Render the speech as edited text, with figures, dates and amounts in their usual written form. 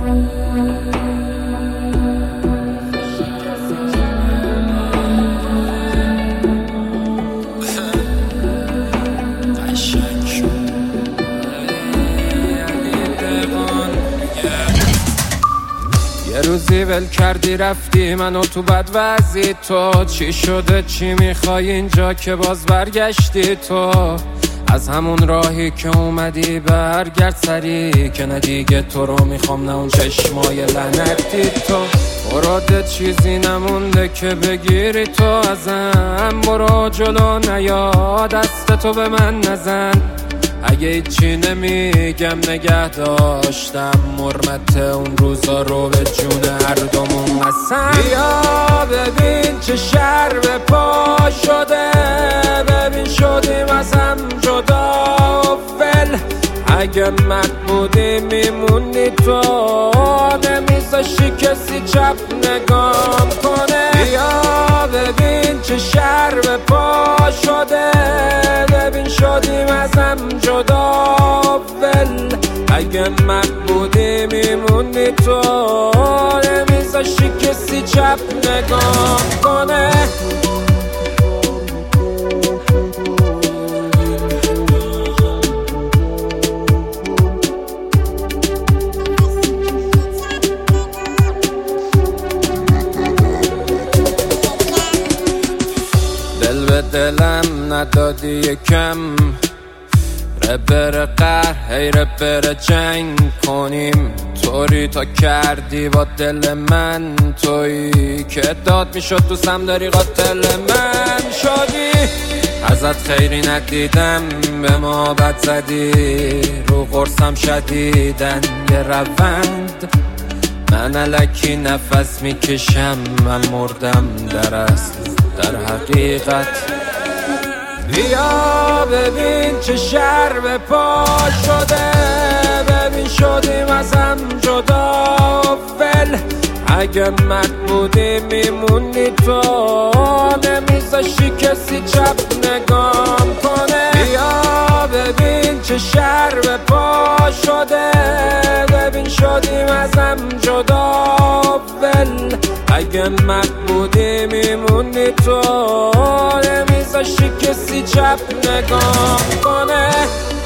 یه روزی ول کردی رفتی منو تو بد وضعی، تو چی شده چی میخوای اینجا که باز برگشتی؟ تو از همون راهی که اومدی برگرد سری، که نه دیگه تو رو میخوام نه اون چشمای لعنتی. تو برات چیزی نمونده که بگیری تو ازم، برو جلو نیا دست تو به من نزن. اگه هیچی نمیگم نگه داشتم مرمت اون روزا رو به جون هر دومون قسم. بیا ببین چه شر به پا شده، ببین شدیم از هم جدا و فل. اگه مرد بودی میموندی تو، نمیذاشی کسی چپ نگام کنه. بیا ببین چه شر به پا شده، ببین شدیم از هم جدا ول. اگه مرد بودی میموندی تو، نمیذاشی کسی چپ نگام کنه. دل به دلم ندادی یکم، ربر قهر هی ربر جنگ کنیم. طوری تا کردی با دل من، تویی که داد میشد دوستم داری قاتل من شدی. ازت خیری ندیدم به ما بد زدی، رو قرصم شدیدن یه روند. من الکی نفس میکشم من مردم در اصل در حقیقت. بیا ببین چه شر به پا شده، ببین شدیم از هم جدا و فل. اگه مرد بودی میموندی تو، نمیذاشی کسی چپ نگام کنه. بیا ببین چه شر به پا شده، ببین شدیم از هم جدا و فل. اگه مرد بودی میموندی تو، نمیذاشی کسی چپ نگام کنه.